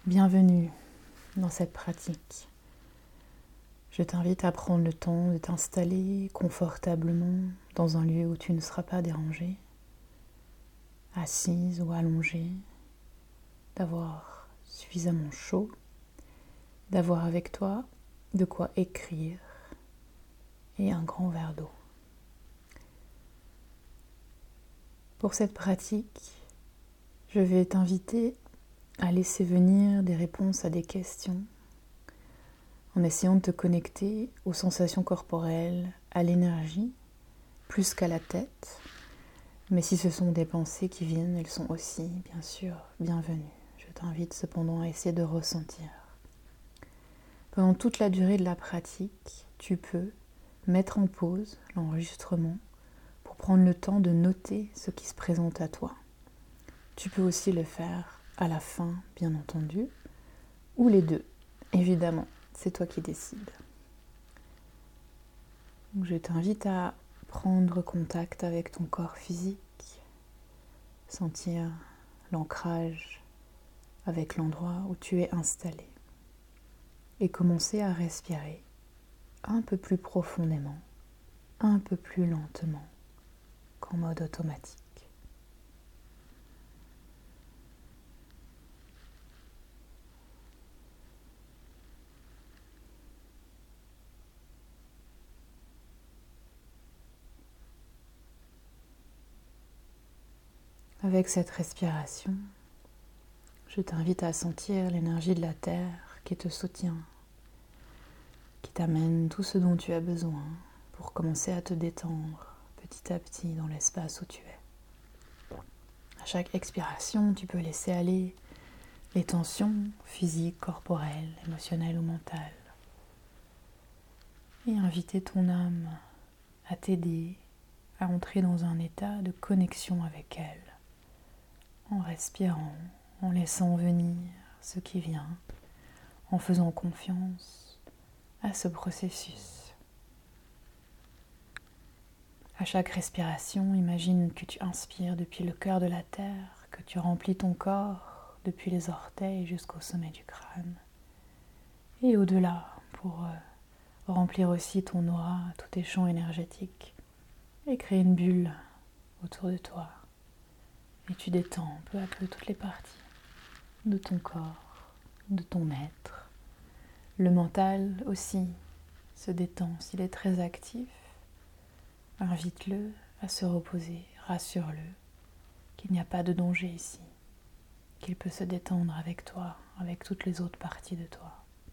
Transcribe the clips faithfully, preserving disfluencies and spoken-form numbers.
Bienvenue dans cette pratique. Je t'invite à prendre le temps de t'installer confortablement dans un lieu où tu ne seras pas dérangé, assise ou allongée, d'avoir suffisamment chaud, d'avoir avec toi de quoi écrire et un grand verre d'eau. Pour cette pratique, je vais t'inviter à laisser venir des réponses à des questions en essayant de te connecter aux sensations corporelles, à l'énergie, plus qu'à la tête. Mais si ce sont des pensées qui viennent, elles sont aussi, bien sûr, bienvenues. Je t'invite cependant à essayer de ressentir. Pendant toute la durée de la pratique, tu peux mettre en pause l'enregistrement pour prendre le temps de noter ce qui se présente à toi. Tu peux aussi le faire à la fin, bien entendu, ou les deux, évidemment. C'est toi qui décides. Donc, je t'invite à prendre contact avec ton corps physique, sentir l'ancrage avec l'endroit où tu es installé et commencer à respirer un peu plus profondément, un peu plus lentement qu'en mode automatique. Avec cette respiration, je t'invite à sentir l'énergie de la terre qui te soutient, qui t'amène tout ce dont tu as besoin pour commencer à te détendre petit à petit dans l'espace où tu es. À chaque expiration, tu peux laisser aller les tensions physiques, corporelles, émotionnelles ou mentales et inviter ton âme à t'aider à entrer dans un état de connexion avec elle, en respirant, en laissant venir ce qui vient, en faisant confiance à ce processus. À chaque respiration, imagine que tu inspires depuis le cœur de la terre, que tu remplis ton corps depuis les orteils jusqu'au sommet du crâne. Et au-delà, pour euh, remplir aussi ton aura, tous tes champs énergétiques, et créer une bulle autour de toi. Et tu détends peu à peu toutes les parties de ton corps, de ton être. Le mental aussi se détend. S'il est très actif, invite-le à se reposer, rassure-le qu'il n'y a pas de danger ici, qu'il peut se détendre avec toi, avec toutes les autres parties de toi.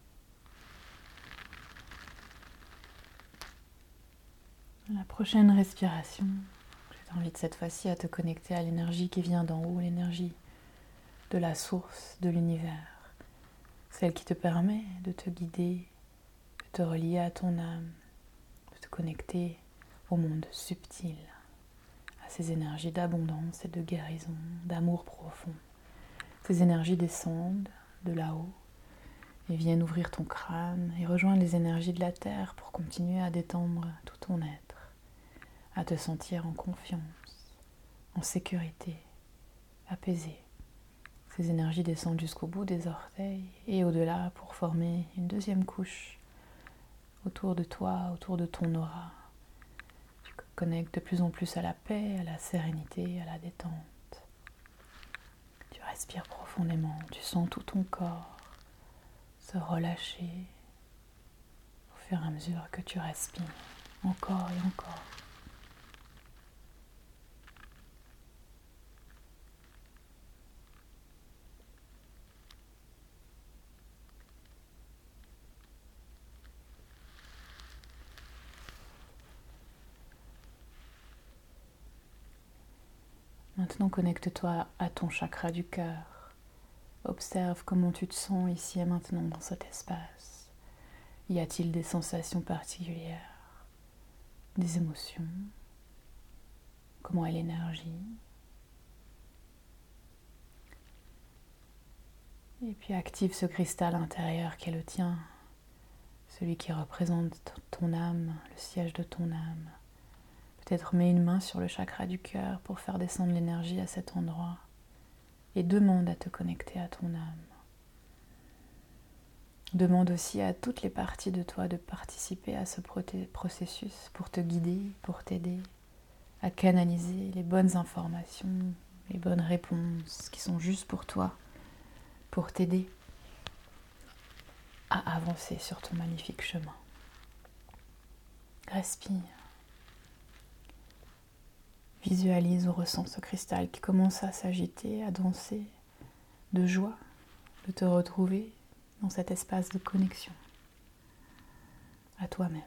La prochaine respiration, je t'invite cette fois-ci à te connecter à l'énergie qui vient d'en haut, l'énergie de la source de l'univers, celle qui te permet de te guider, de te relier à ton âme, de te connecter au monde subtil, à ces énergies d'abondance et de guérison, d'amour profond. Ces énergies descendent de là-haut et viennent ouvrir ton crâne et rejoindre les énergies de la terre pour continuer à détendre tout ton être, à te sentir en confiance, en sécurité, apaisé. Ces énergies descendent jusqu'au bout des orteils et au-delà pour former une deuxième couche autour de toi, autour de ton aura. Tu te connectes de plus en plus à la paix, à la sérénité, à la détente. Tu respires profondément, tu sens tout ton corps se relâcher au fur et à mesure que tu respires, encore et encore. Maintenant, connecte-toi à ton chakra du cœur. Observe comment tu te sens ici et maintenant dans cet espace. Y a-t-il des sensations particulières, des émotions? Comment est l'énergie? Et puis active ce cristal intérieur qui est le tien, celui qui représente ton âme, le siège de ton âme. Peut-être mets une main sur le chakra du cœur pour faire descendre l'énergie à cet endroit et demande à te connecter à ton âme. Demande aussi à toutes les parties de toi de participer à ce processus pour te guider, pour t'aider à canaliser les bonnes informations, les bonnes réponses qui sont justes pour toi, pour t'aider à avancer sur ton magnifique chemin. Respire. Visualise ou ressens ce cristal qui commence à s'agiter, à danser de joie de te retrouver dans cet espace de connexion à toi-même.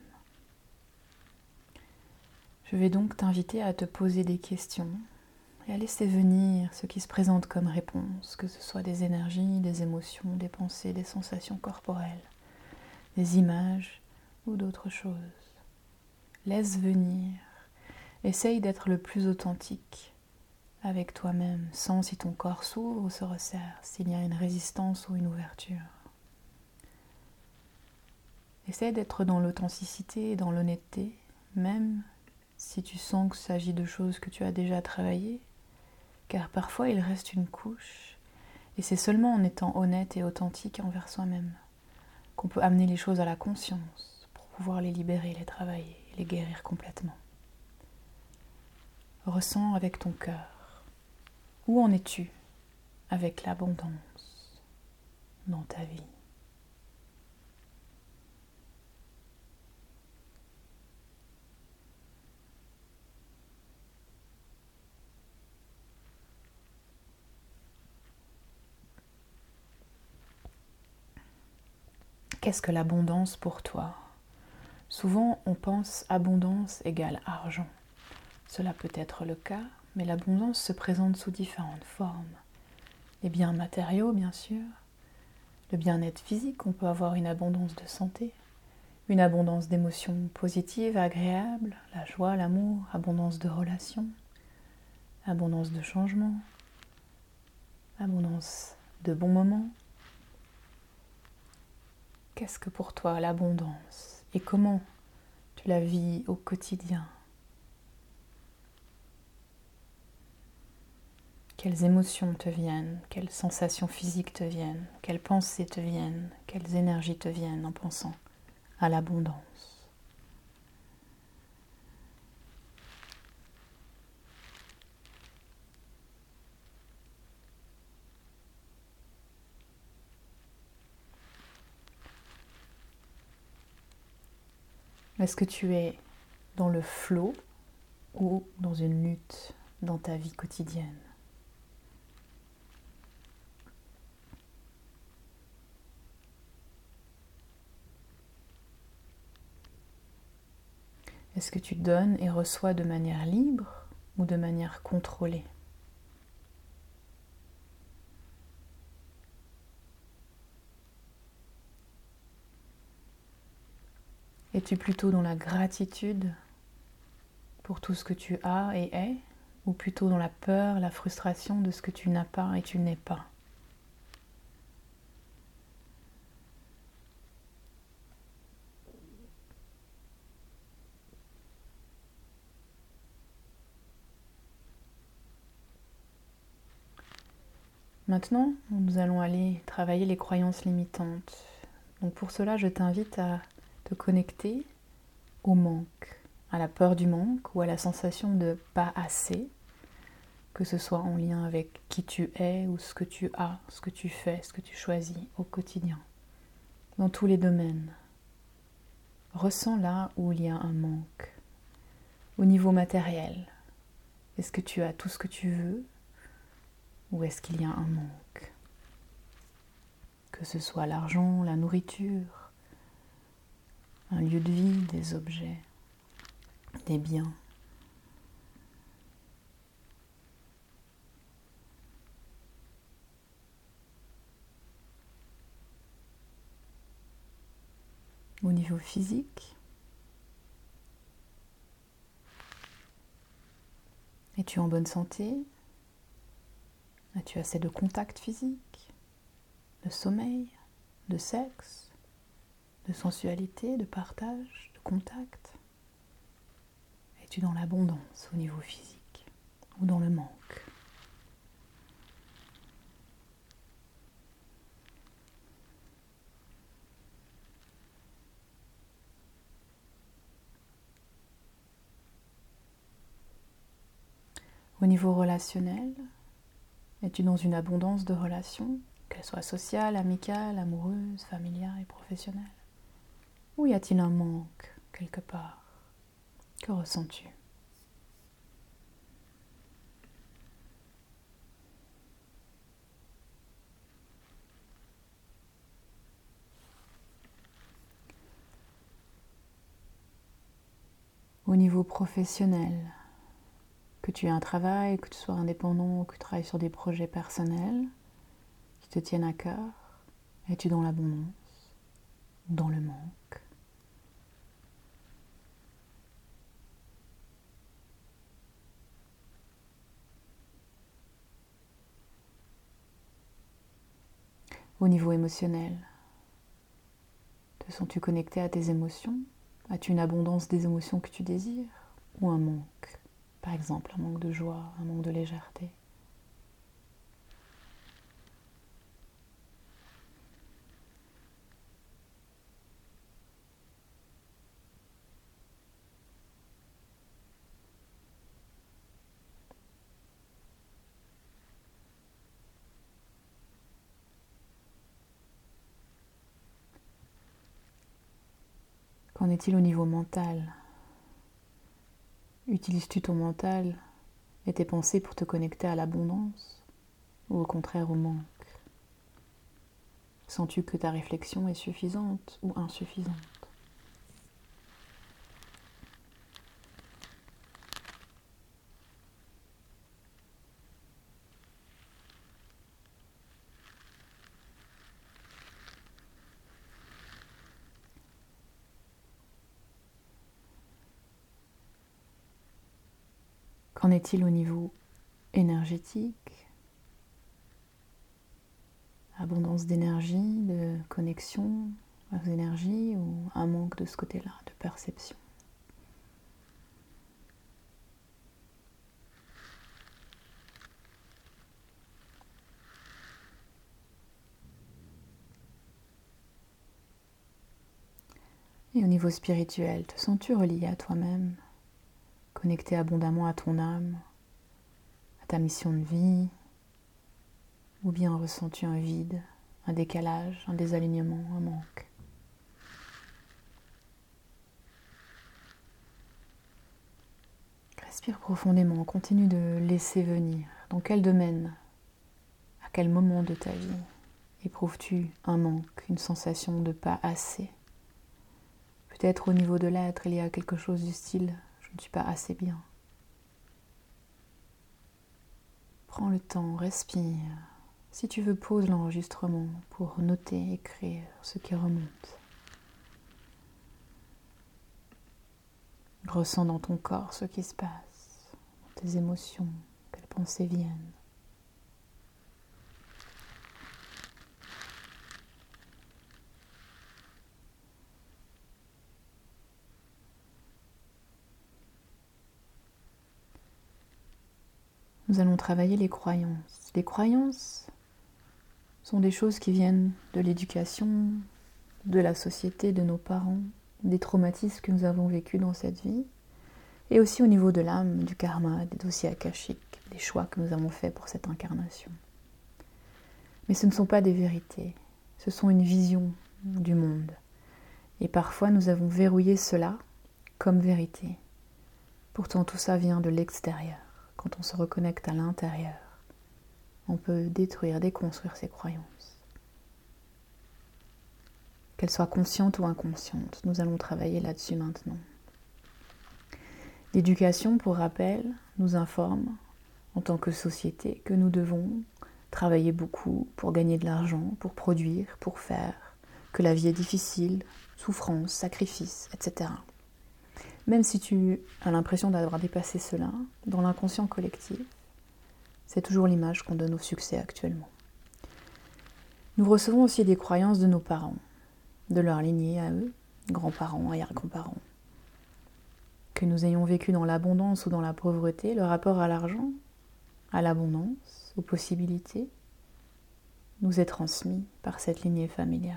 Je vais donc t'inviter à te poser des questions et à laisser venir ce qui se présente comme réponse, que ce soit des énergies, des émotions, des pensées, des sensations corporelles, des images ou d'autres choses. Laisse venir. Essaye d'être le plus authentique avec toi-même, sens si ton corps s'ouvre ou se resserre, s'il y a une résistance ou une ouverture. Essaye d'être dans l'authenticité et dans l'honnêteté, même si tu sens qu'il s'agit de choses que tu as déjà travaillées, car parfois il reste une couche, et c'est seulement en étant honnête et authentique envers soi-même qu'on peut amener les choses à la conscience pour pouvoir les libérer, les travailler, les guérir complètement. Ressens avec ton cœur. Où en es-tu avec l'abondance dans ta vie ? Qu'est-ce que l'abondance pour toi ? Souvent, on pense abondance égale argent. Cela peut être le cas, mais l'abondance se présente sous différentes formes. Les biens matériaux, bien sûr. Le bien-être physique, on peut avoir une abondance de santé, une abondance d'émotions positives, agréables, la joie, l'amour, abondance de relations, abondance de changement, abondance de bons moments. Qu'est-ce que pour toi l'abondance et comment tu la vis au quotidien ? Quelles émotions te viennent, quelles sensations physiques te viennent, quelles pensées te viennent, quelles énergies te viennent en pensant à l'abondance. Est-ce que tu es dans le flot ou dans une lutte dans ta vie quotidienne ? Est-ce que tu donnes et reçois de manière libre ou de manière contrôlée ? Es-tu plutôt dans la gratitude pour tout ce que tu as et es, ou plutôt dans la peur, la frustration de ce que tu n'as pas et tu n'es pas ? Maintenant, nous allons aller travailler les croyances limitantes. Donc pour cela, je t'invite à te connecter au manque, à la peur du manque ou à la sensation de pas assez, que ce soit en lien avec qui tu es ou ce que tu as, ce que tu fais, ce que tu choisis au quotidien, dans tous les domaines. Ressens là où il y a un manque. Au niveau matériel, est-ce que tu as tout ce que tu veux ou est-ce qu'il y a un manque ? Que ce soit l'argent, la nourriture, un lieu de vie, des objets, des biens. Au niveau physique, es-tu en bonne santé ? As-tu assez de contact physique, de sommeil, de sexe, de sensualité, de partage, de contact ? Es-tu dans l'abondance au niveau physique ou dans le manque ? Au niveau relationnel, es-tu dans une abondance de relations, qu'elles soient sociales, amicales, amoureuses, familiales et professionnelles? Ou y a-t-il un manque quelque part? Que ressens-tu? Au niveau professionnel, que tu aies un travail, que tu sois indépendant ou que tu travailles sur des projets personnels qui te tiennent à cœur, es-tu dans l'abondance ou dans le manque? Au niveau émotionnel, te sens-tu connecté à tes émotions? As-tu une abondance des émotions que tu désires? Ou un manque? Par exemple, un manque de joie, un manque de légèreté. Qu'en est-il au niveau mental? Utilises-tu ton mental et tes pensées pour te connecter à l'abondance ou au contraire au manque? Sens-tu que ta réflexion est suffisante ou insuffisante? Qu'en est-il au niveau énergétique? Abondance d'énergie, de connexion aux énergies ou un manque de ce côté-là, de perception? Et au niveau spirituel, te sens-tu relié à toi-même, connecté abondamment à ton âme, à ta mission de vie, ou bien ressens-tu un vide, un décalage, un désalignement, un manque? Respire profondément, continue de laisser venir. Dans quel domaine, à quel moment de ta vie éprouves-tu un manque, une sensation de pas assez? Peut-être au niveau de l'être, il y a quelque chose du style « je ne suis pas assez bien ». Prends le temps, respire. Si tu veux, pose l'enregistrement pour noter, écrire ce qui remonte. Ressens dans ton corps ce qui se passe, dans tes émotions, quelles pensées viennent. Nous allons travailler les croyances. Les croyances sont des choses qui viennent de l'éducation, de la société, de nos parents, des traumatismes que nous avons vécus dans cette vie, et aussi au niveau de l'âme, du karma, des dossiers akashiques, des choix que nous avons faits pour cette incarnation. Mais ce ne sont pas des vérités, ce sont une vision du monde. Et parfois nous avons verrouillé cela comme vérité. Pourtant tout ça vient de l'extérieur. Quand on se reconnecte à l'intérieur, on peut détruire, déconstruire ses croyances. Qu'elles soient conscientes ou inconscientes, nous allons travailler là-dessus maintenant. L'éducation, pour rappel, nous informe, en tant que société, que nous devons travailler beaucoup pour gagner de l'argent, pour produire, pour faire, que la vie est difficile, souffrance, sacrifice, et cetera. Même si tu as l'impression d'avoir dépassé cela, dans l'inconscient collectif, c'est toujours l'image qu'on donne au succès actuellement. Nous recevons aussi des croyances de nos parents, de leur lignée à eux, grands-parents, arrière-grands-parents. Que nous ayons vécu dans l'abondance ou dans la pauvreté, le rapport à l'argent, à l'abondance, aux possibilités, nous est transmis par cette lignée familiale.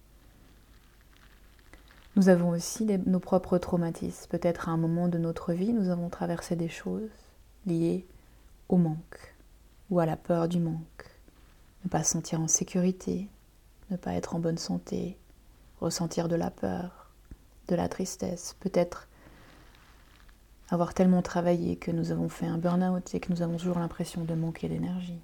Nous avons aussi les, nos propres traumatismes. Peut-être à un moment de notre vie, nous avons traversé des choses liées au manque ou à la peur du manque. Ne pas se sentir en sécurité, ne pas être en bonne santé, ressentir de la peur, de la tristesse, peut-être avoir tellement travaillé que nous avons fait un burn-out et que nous avons toujours l'impression de manquer d'énergie.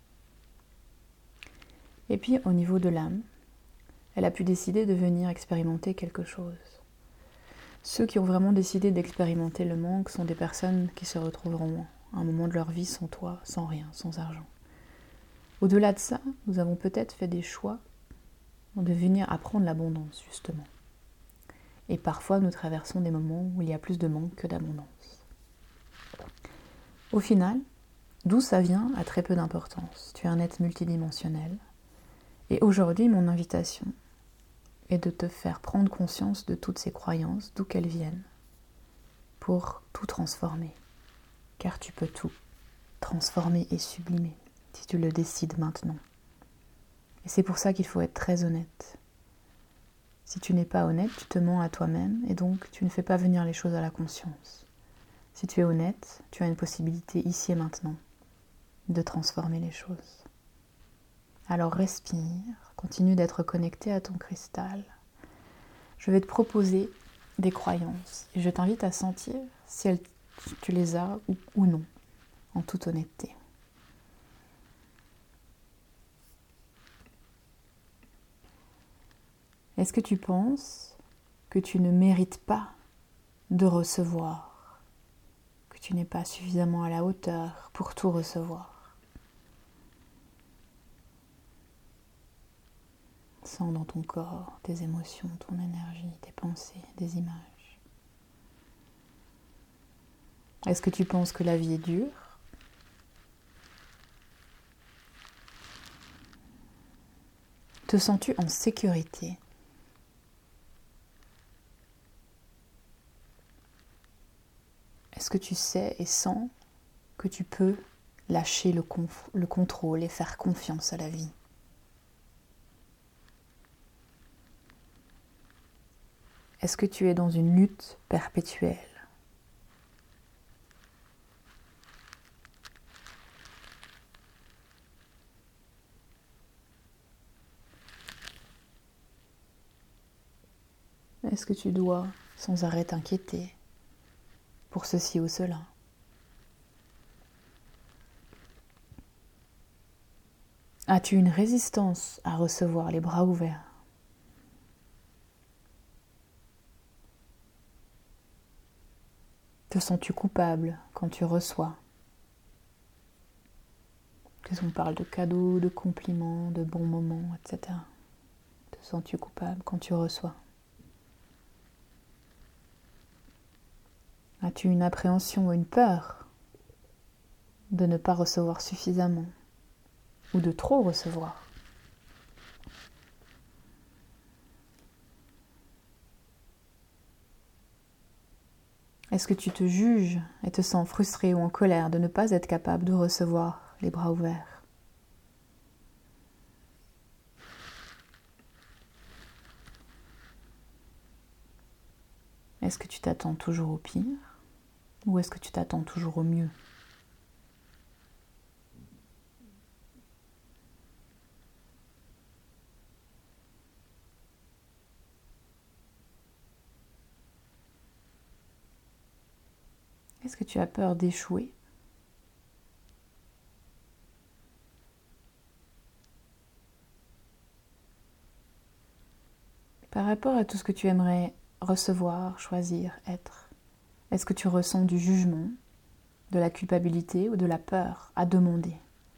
Et puis au niveau de l'âme, elle a pu décider de venir expérimenter quelque chose. Ceux qui ont vraiment décidé d'expérimenter le manque sont des personnes qui se retrouveront à un moment de leur vie sans toit, sans rien, sans argent. Au-delà de ça, nous avons peut-être fait des choix de venir apprendre l'abondance, justement. Et parfois, nous traversons des moments où il y a plus de manque que d'abondance. Au final, d'où ça vient a très peu d'importance. Tu es un être multidimensionnel. Et aujourd'hui, mon invitation est de te faire prendre conscience de toutes ces croyances, d'où qu'elles viennent, pour tout transformer. Car tu peux tout transformer et sublimer, si tu le décides maintenant. Et c'est pour ça qu'il faut être très honnête. Si tu n'es pas honnête, tu te mens à toi-même et donc tu ne fais pas venir les choses à la conscience. Si tu es honnête, tu as une possibilité ici et maintenant de transformer les choses. Alors respire, continue d'être connecté à ton cristal. Je vais te proposer des croyances et je t'invite à sentir si elles, tu les as ou, ou non, en toute honnêteté. Est-ce que tu penses que tu ne mérites pas de recevoir, que tu n'es pas suffisamment à la hauteur pour tout recevoir? Sens dans ton corps tes émotions, ton énergie, tes pensées, des images. Est-ce que tu penses que la vie est dure ? Te sens-tu en sécurité ? Est-ce que tu sais et sens que tu peux lâcher le, conf- le contrôle et faire confiance à la vie ? Est-ce que tu es dans une lutte perpétuelle ? Est-ce que tu dois sans arrêt t'inquiéter pour ceci ou cela ? As-tu une résistance à recevoir les bras ouverts ? Te sens-tu coupable quand tu reçois ? Que on parle de cadeaux, de compliments, de bons moments, et cetera. Te sens-tu coupable quand tu reçois ? As-tu une appréhension ou une peur de ne pas recevoir suffisamment ou de trop recevoir ? Est-ce que tu te juges et te sens frustré ou en colère de ne pas être capable de recevoir les bras ouverts ? Est-ce que tu t'attends toujours au pire ou est-ce que tu t'attends toujours au mieux ? Est-ce que tu as peur d'échouer ? Par rapport à tout ce que tu aimerais recevoir, choisir, être, est-ce que tu ressens du jugement, de la culpabilité ou de la peur à demander ?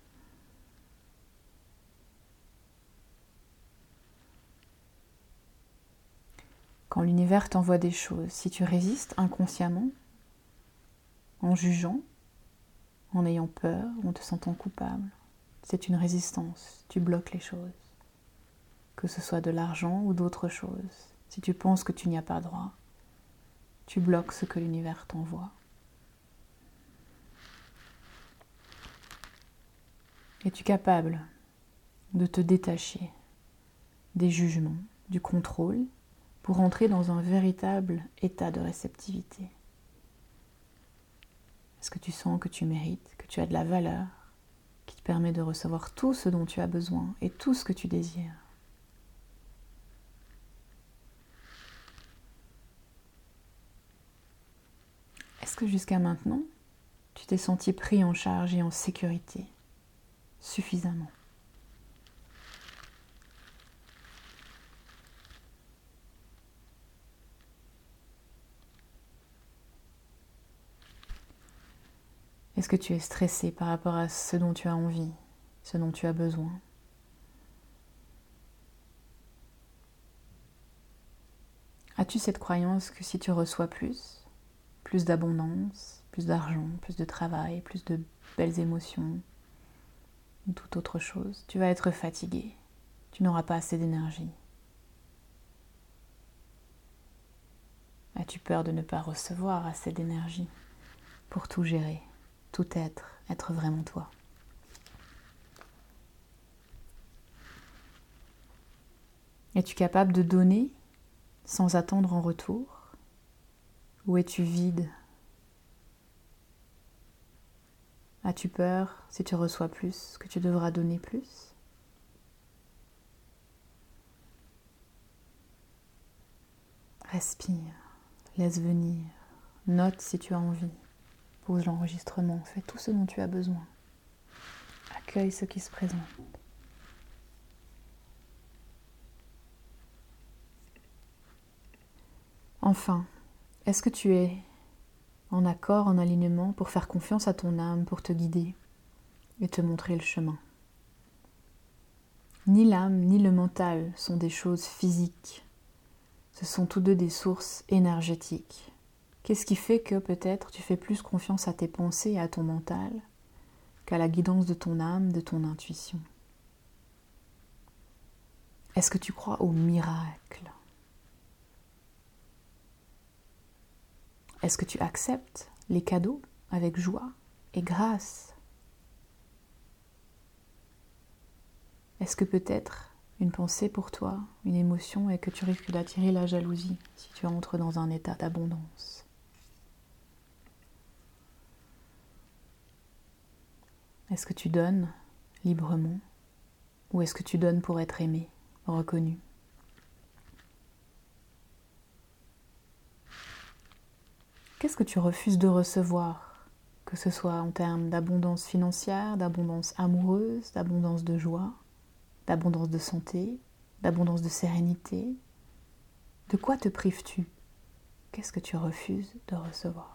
Quand l'univers t'envoie des choses, si tu résistes inconsciemment, en jugeant, en ayant peur ou en te sentant coupable, c'est une résistance, tu bloques les choses. Que ce soit de l'argent ou d'autres choses. Si tu penses que tu n'y as pas droit, tu bloques ce que l'univers t'envoie. Es-tu capable de te détacher des jugements, du contrôle, pour entrer dans un véritable état de réceptivité ? Est-ce que tu sens que tu mérites, que tu as de la valeur, qui te permet de recevoir tout ce dont tu as besoin et tout ce que tu désires. Est-ce que jusqu'à maintenant, tu t'es senti pris en charge et en sécurité suffisamment ? Est-ce que tu es stressé par rapport à ce dont tu as envie, ce dont tu as besoin ? As-tu cette croyance que si tu reçois plus, plus d'abondance, plus d'argent, plus de travail, plus de belles émotions, ou toute autre chose, tu vas être fatigué, tu n'auras pas assez d'énergie? As-tu peur de ne pas recevoir assez d'énergie pour tout gérer, tout être, être vraiment toi? Es-tu capable de donner sans attendre en retour? Ou es-tu vide? As-tu peur, si tu reçois plus, que tu devras donner plus? Respire, laisse venir, note si tu as envie, pose l'enregistrement, fais tout ce dont tu as besoin. Accueille ce qui se présente. Enfin, est-ce que tu es en accord, en alignement pour faire confiance à ton âme, pour te guider et te montrer le chemin? Ni l'âme ni le mental sont des choses physiques. Ce sont tous deux des sources énergétiques. Qu'est-ce qui fait que peut-être tu fais plus confiance à tes pensées et à ton mental qu'à la guidance de ton âme, de ton intuition? Est-ce que tu crois au miracle? Est-ce que tu acceptes les cadeaux avec joie et grâce? Est-ce que peut-être une pensée pour toi, une émotion, est que tu risques d'attirer la jalousie si tu entres dans un état d'abondance? Est-ce que tu donnes librement ou est-ce que tu donnes pour être aimé, reconnu? Qu'est-ce que tu refuses de recevoir, que ce soit en termes d'abondance financière, d'abondance amoureuse, d'abondance de joie, d'abondance de santé, d'abondance de sérénité? De quoi te prives-tu? Qu'est-ce que tu refuses de recevoir?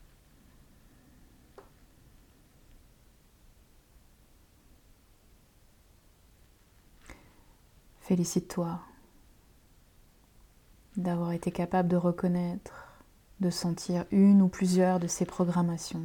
Félicite-toi d'avoir été capable de reconnaître, de sentir une ou plusieurs de ces programmations.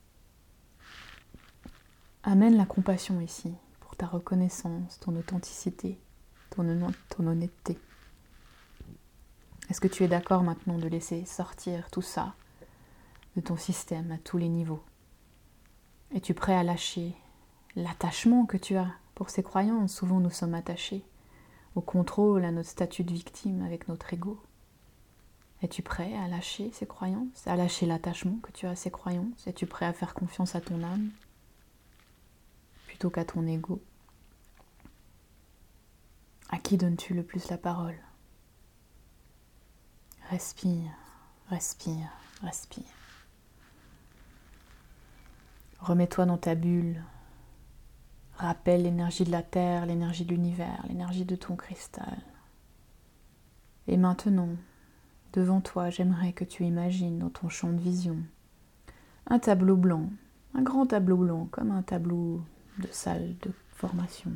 Amène la compassion ici pour ta reconnaissance, ton authenticité, ton, ton honnêteté. Est-ce que tu es d'accord maintenant de laisser sortir tout ça de ton système à tous les niveaux? Es-tu prêt à lâcher l'attachement que tu as pour ces croyances? Souvent nous sommes attachés au contrôle, à notre statut de victime avec notre ego. Es-tu prêt à lâcher ces croyances, à lâcher l'attachement que tu as à ces croyances? Es-tu prêt à faire confiance à ton âme plutôt qu'à ton ego? À qui donnes-tu le plus la parole? Respire, respire, respire. Remets-toi dans ta bulle. Rappelle l'énergie de la terre, l'énergie de l'univers, l'énergie de ton cristal. Et maintenant, devant toi, j'aimerais que tu imagines dans ton champ de vision un tableau blanc, un grand tableau blanc, comme un tableau de salle de formation.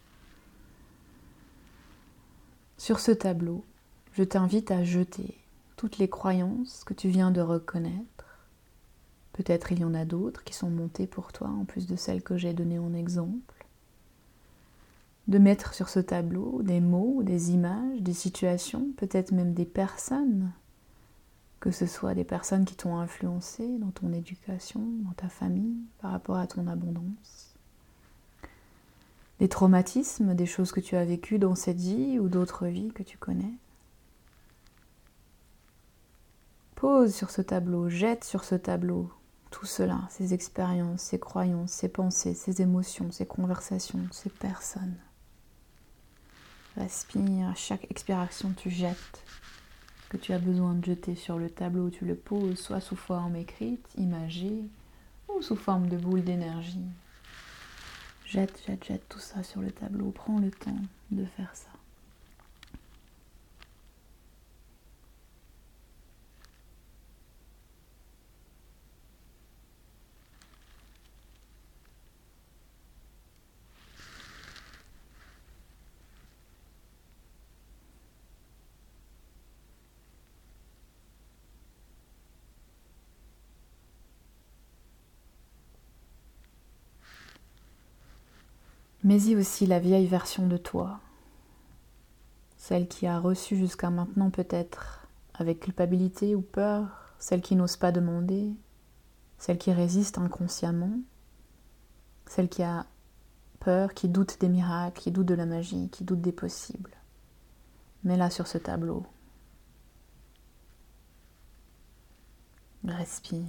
Sur ce tableau, je t'invite à jeter toutes les croyances que tu viens de reconnaître. Peut-être il y en a d'autres qui sont montées pour toi, en plus de celles que j'ai données en exemple. De mettre sur ce tableau des mots, des images, des situations, peut-être même des personnes, que ce soit des personnes qui t'ont influencé dans ton éducation, dans ta famille, par rapport à ton abondance. Des traumatismes, des choses que tu as vécues dans cette vie ou d'autres vies que tu connais. Pose sur ce tableau, jette sur ce tableau tout cela, ces expériences, ces croyances, ces pensées, ces émotions, ces conversations, ces personnes. Respire, à chaque expiration tu jettes ce que tu as besoin de jeter sur le tableau, tu le poses soit sous forme écrite, imagée, ou sous forme de boule d'énergie. Jette, jette, jette tout ça sur le tableau, prends le temps de faire ça. Mets-y aussi la vieille version de toi, celle qui a reçu jusqu'à maintenant peut-être avec culpabilité ou peur, celle qui n'ose pas demander, celle qui résiste inconsciemment, celle qui a peur, qui doute des miracles, qui doute de la magie, qui doute des possibles. Mets-la sur ce tableau. Respire.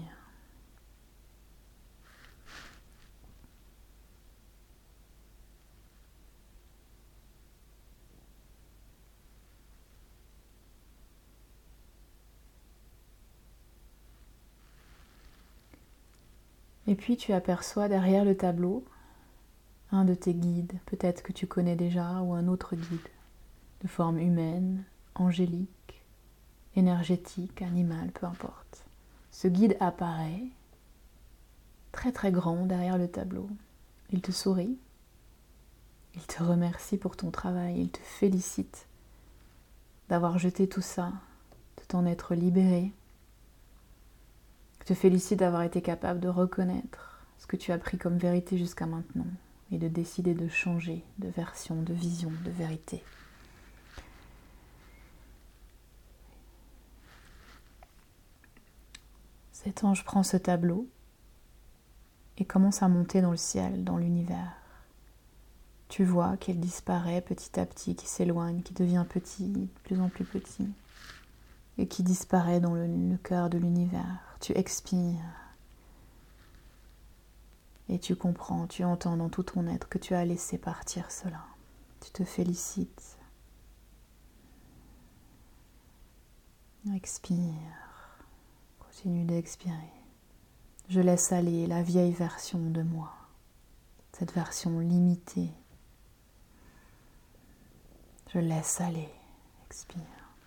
Et puis tu aperçois derrière le tableau un de tes guides, peut-être que tu connais déjà, ou un autre guide, de forme humaine, angélique, énergétique, animale, peu importe. Ce guide apparaît, très très grand derrière le tableau. Il te sourit, il te remercie pour ton travail, il te félicite d'avoir jeté tout ça, de t'en être libéré. Il te félicite d'avoir été capable de reconnaître ce que tu as pris comme vérité jusqu'à maintenant et de décider de changer de version, de vision, de vérité. Cet ange prend ce tableau et commence à monter dans le ciel, dans l'univers. Tu vois qu'il disparaît petit à petit, qui s'éloigne, qui devient petit, de plus en plus petit, et qui disparaît dans le, le cœur de l'univers. Tu expires et tu comprends, tu entends dans tout ton être que tu as laissé partir cela. Tu te félicites. Expire. Continue d'expirer. Je laisse aller la vieille version de moi, cette version limitée. Je laisse aller. Expire.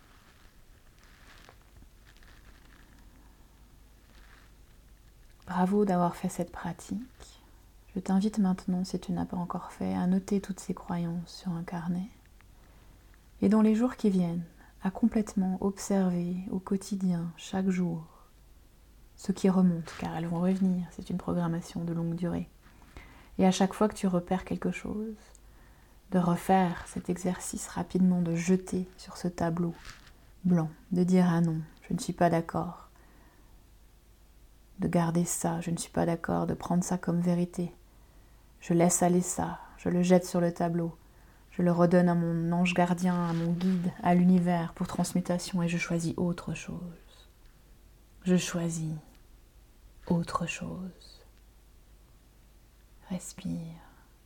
Bravo d'avoir fait cette pratique. Je t'invite maintenant, si tu n'as pas encore fait, à noter toutes ces croyances sur un carnet. Et dans les jours qui viennent, à complètement observer au quotidien, chaque jour, ce qui remonte, car elles vont revenir, c'est une programmation de longue durée. Et à chaque fois que tu repères quelque chose, de refaire cet exercice rapidement, de jeter sur ce tableau blanc, de dire ah non, je ne suis pas d'accord, de garder ça, je ne suis pas d'accord, de prendre ça comme vérité. Je laisse aller ça, je le jette sur le tableau, je le redonne à mon ange gardien, à mon guide, à l'univers pour transmutation et je choisis autre chose. Je choisis autre chose. Respire.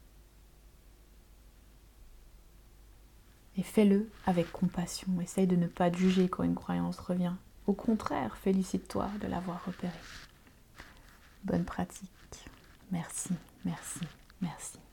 Et fais-le avec compassion. Essaye de ne pas te juger quand une croyance revient. Au contraire, félicite-toi de l'avoir repérée. Bonne pratique. Merci, merci, merci.